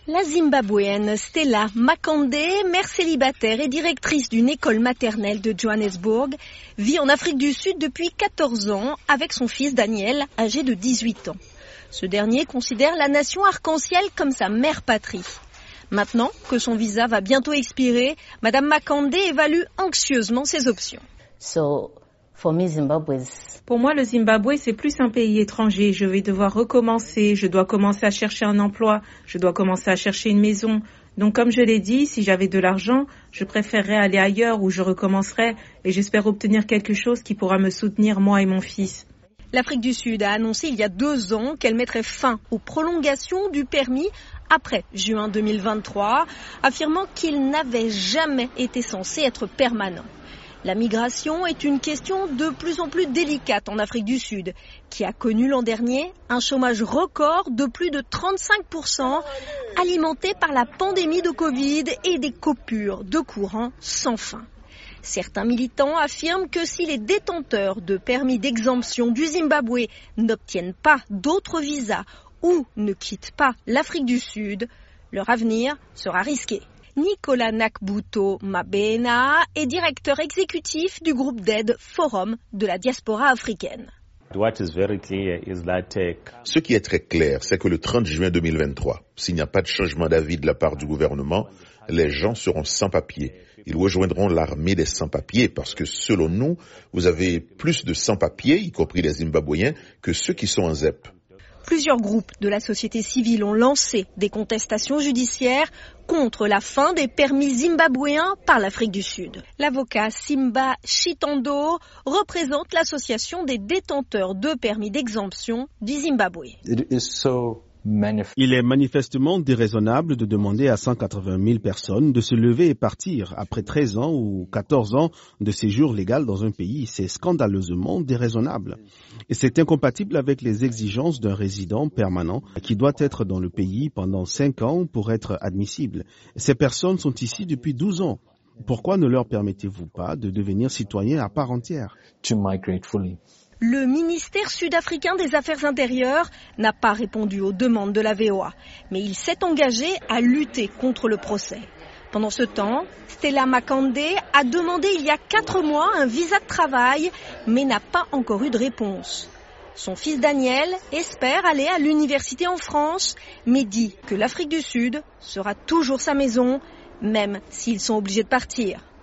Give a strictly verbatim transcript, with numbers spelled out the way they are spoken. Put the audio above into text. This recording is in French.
La Zimbabwéenne Stella Makande, mère célibataire et directrice d'une école maternelle de Johannesburg, vit en Afrique du Sud depuis quatorze ans avec son fils Daniel, âgé de dix-huit ans. Ce dernier considère la nation arc-en-ciel comme sa mère patrie. Maintenant que son visa va bientôt expirer, Madame Makande évalue anxieusement ses options. So, for me, Zimbabwe is... Pour moi, le Zimbabwe, c'est plus un pays étranger. Je vais devoir recommencer. Je dois commencer à chercher un emploi. Je dois commencer à chercher une maison. Donc, comme je l'ai dit, si j'avais de l'argent, je préférerais aller ailleurs où je recommencerais et j'espère obtenir quelque chose qui pourra me soutenir, moi et mon fils. L'Afrique du Sud a annoncé il y a deux ans qu'elle mettrait fin aux prolongations du permis après juin deux mille vingt-trois, affirmant qu'il n'avait jamais été censé être permanent. La migration est une question de plus en plus délicate en Afrique du Sud, qui a connu l'an dernier un chômage record de plus de trente-cinq pour cent, alimenté par la pandémie de Covid et des coupures de courant sans fin. Certains militants affirment que si les détenteurs de permis d'exemption du Zimbabwe n'obtiennent pas d'autres visas ou ne quittent pas l'Afrique du Sud, leur avenir sera risqué. Nicolas Nakbuto Mabena est directeur exécutif du groupe d'aide Forum de la diaspora africaine. Ce qui est très clair, c'est que le trente juin deux mille vingt-trois, s'il n'y a pas de changement d'avis de la part du gouvernement, les gens seront sans papiers. Ils rejoindront l'armée des sans-papiers parce que, selon nous, vous avez plus de sans-papiers, y compris les Zimbabwéens, que ceux qui sont en Z E P. Plusieurs groupes de la société civile ont lancé des contestations judiciaires contre la fin des permis zimbabwéens par l'Afrique du Sud. L'avocat Simba Chitando représente l'association des détenteurs de permis d'exemption du Zimbabwe. Il est manifestement déraisonnable de demander à cent quatre-vingt mille personnes de se lever et partir après treize ans ou quatorze ans de séjour légal dans un pays. C'est scandaleusement déraisonnable. Et c'est incompatible avec les exigences d'un résident permanent qui doit être dans le pays pendant cinq ans pour être admissible. Ces personnes sont ici depuis douze ans. Pourquoi ne leur permettez-vous pas de devenir citoyens à part entière? Le ministère sud-africain des Affaires intérieures n'a pas répondu aux demandes de la V O A, mais il s'est engagé à lutter contre le procès. Pendant ce temps, Stella Makande a demandé il y a quatre mois un visa de travail, mais n'a pas encore eu de réponse. Son fils Daniel espère aller à l'université en France, mais dit que l'Afrique du Sud sera toujours sa maison, même s'ils sont obligés de partir.